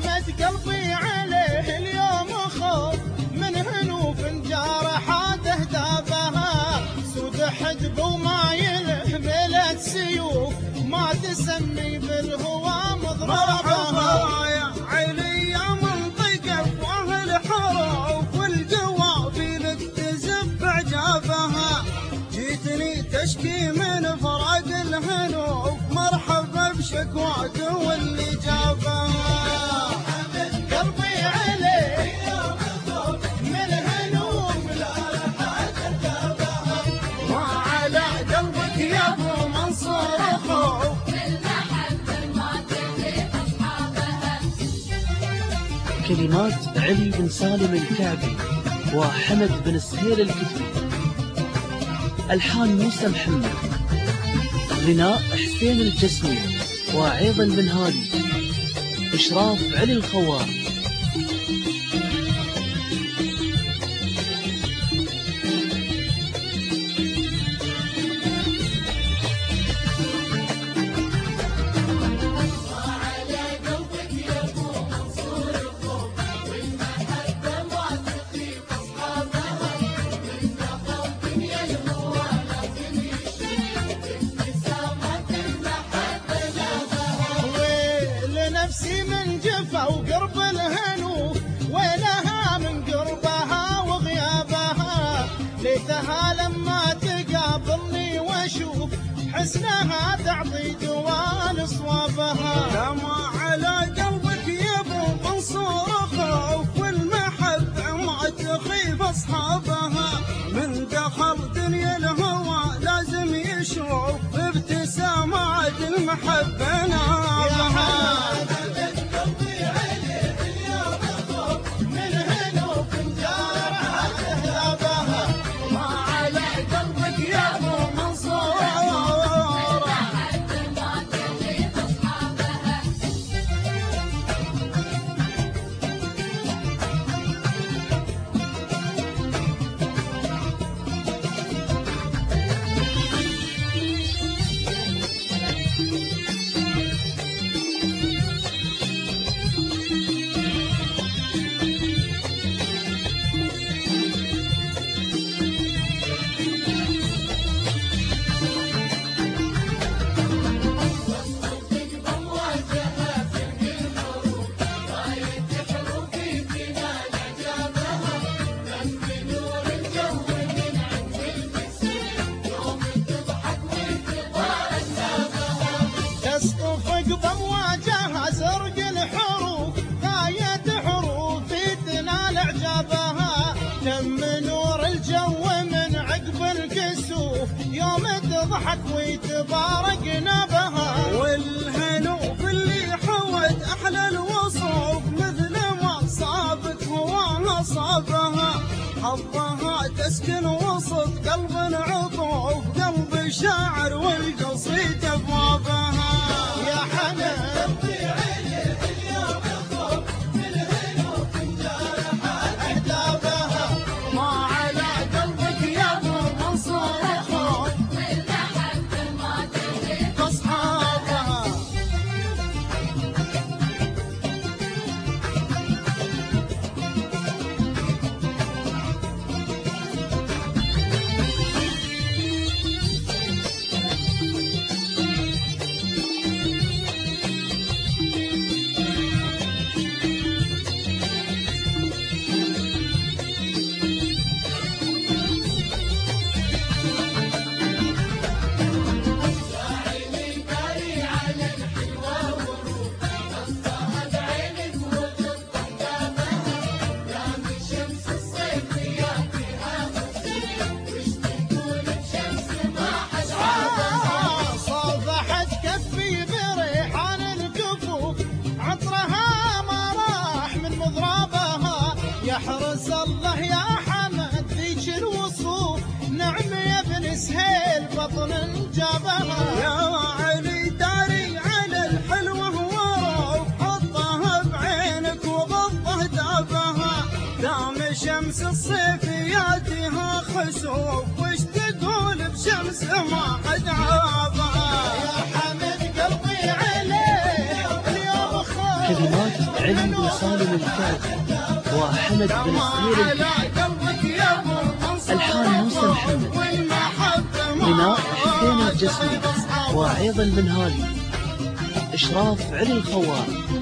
حمد قلبي عليه اليوم خوف من هنوف جارحات اهدابها سود حدب وما يلهملت سيوف ما تسمي بالهوى مضربها. يا علي يا منطقة واهل حروف والجوابين تزف عجابها جيتني تشكي من فراق الهنوف مرحبا بشكواك واللي جابها. قلبي عليه من هنوف جارحات اهدابها ما على قلبك يا ابو منصور خوف كلمات علي بن سالم الكعبي وحمد بن سهيل الكتبي، ألحان موسى محمد، غناء حسين الجسمي وعيضا بن هادي، إشراف علي الخوار. نفسي من جفا وقرب الهنوف وينها من قربها وغيابها ليتها لما تقابلني واشوف حسنها تعطي جوال صوابها. لما على قلبك يا ابو منصور خوف والمحبة ما تخيف اصحابها من دخل دنيا الهوى لازم يشوف ابتسامات المحبة نابها. بمواجهها زرق الحروف غاية حروفي تنال اعجابها تم نور الجو من عقب الكسوف يوم تضحك ويتبارك نبها. والهنوف اللي حوت احلى الوصوف مثل ما صابك هواها صابها حظها تسكن وسط قلب عطوف قلب شاعر والقصيد ابوابها. يا حمد قلبي عليه اليوم خوف من هنوف جارحات اهدابها ما على قلبك يا ابو منصور خوف والمحبة ما تخيف اصحابها. يحرس الله يا حمد ذيك الوصوف نعم يا ابن سهيل بطن جابها. يا علي داري على الحلوة وروف حطها بعينك وغضه دابها دام شمس الصيفياتها خسوف وش تقول بشمس ما حد عابها. يا حمد قلبي عليه اليوم خوف كلمات علي بن سالم الكاتب وحمد بن صغير الكحل. ألحان موسى محمد. غناء حسين الجسمي وعيض المنهالي. إشراف علي الفوار.